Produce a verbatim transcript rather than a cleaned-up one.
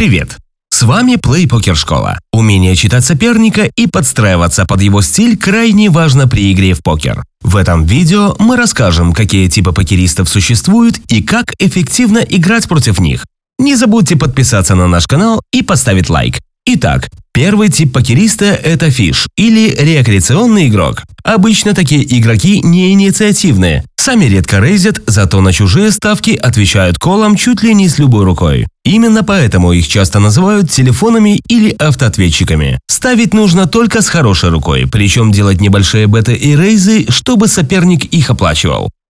Привет! С вами Play Poker Школа. Умение читать соперника и подстраиваться под его стиль крайне важно при игре в покер. В этом видео мы расскажем, какие типы покеристов существуют и как эффективно играть против них. Не забудьте подписаться на наш канал и поставить лайк. Итак, первый тип покериста – это фиш или рекреационный игрок. Обычно такие игроки не инициативные, сами редко рейзят, зато на чужие ставки отвечают колом чуть ли не с любой рукой. Именно поэтому их часто называют телефонами или автоответчиками. Ставить нужно только с хорошей рукой, причем делать небольшие беты и рейзы, чтобы соперник их оплачивал.